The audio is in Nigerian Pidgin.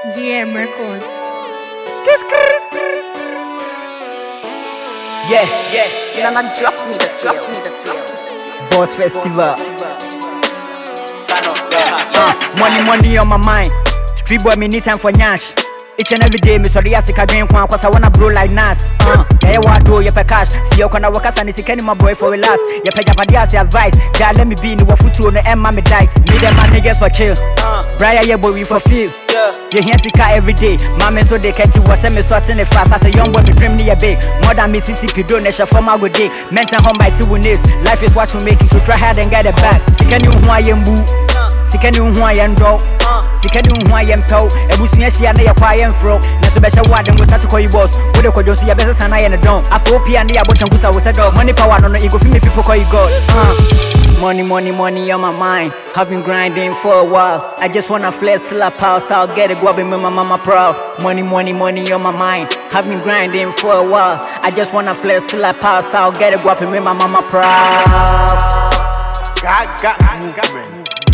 GM Records. You know, not drop me the feel. Boss Festival. Money on my mind. Street boy, me need time for nyash. Each and every day, me sorry as I drink one, cause I wanna blow like Nas. Yeah, what do you pay cash? See you gonna work as an is my boy for a last. You pay Japadias advice. Yeah, let me be in the wafutu on the mammy dikes. Me them my niggas for chill. Brian, yeah, boy, we for feel. You hear Sika every day. Mammy, so they can't see what's me sorting it fast. As a young boy, me dream near big. More than Mississippi, donation for my good day. Mention home by 2 winners. Life is what we make it, so try hard and get the best. Sika you who I am boo. Sika you who I am dog. Sika you who I am cow. Ebusunya shia na yakwa fro. Na so besha ward and we start to call you boss. We dey kojo see your business and I and don. Afro P and the abochangusa we said dog. Money power no ego fi me people call you God. Money on my mind. I've been grinding for a while. I just wanna flex till I pass out. Get it, go up and make my mama proud. Money on my mind. I've been grinding for a while. I just wanna flex till I pass out. Get it, go up and make my mama proud. Got movement.